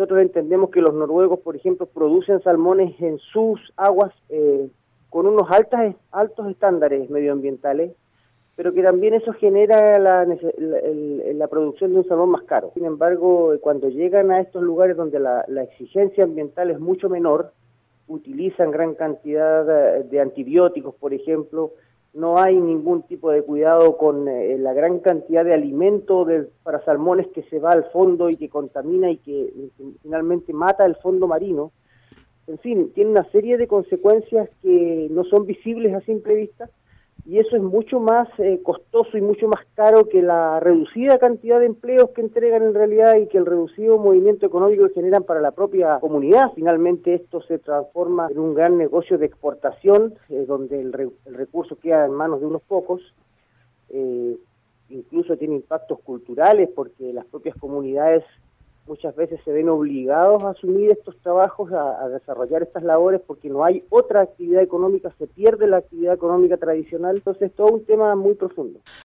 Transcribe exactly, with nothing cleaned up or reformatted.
nosotros entendemos que los noruegos, por ejemplo, producen salmones en sus aguas eh, con unos altas, altos estándares medioambientales, pero que también eso genera la, la, la producción de un salmón más caro. Sin embargo, cuando llegan a estos lugares donde la, la exigencia ambiental es mucho menor, utilizan gran cantidad de, de antibióticos, por ejemplo, no hay ningún tipo de cuidado con eh, la gran cantidad de alimento de, para salmones que se va al fondo y que contamina y que, y que finalmente mata el fondo marino. En fin, tiene una serie de consecuencias que no son visibles a simple vista, y eso es mucho más eh, costoso y mucho más caro que la reducida cantidad de empleos que entregan en realidad y que el reducido movimiento económico que generan para la propia comunidad. Finalmente esto se transforma en un gran negocio de exportación, eh, donde el, re el recurso queda en manos de unos pocos. Eh, incluso tiene impactos culturales porque las propias comunidades muchas veces se ven obligados a asumir estos trabajos, a, a desarrollar estas labores, porque no hay otra actividad económica, se pierde la actividad económica tradicional, entonces es todo un tema muy profundo.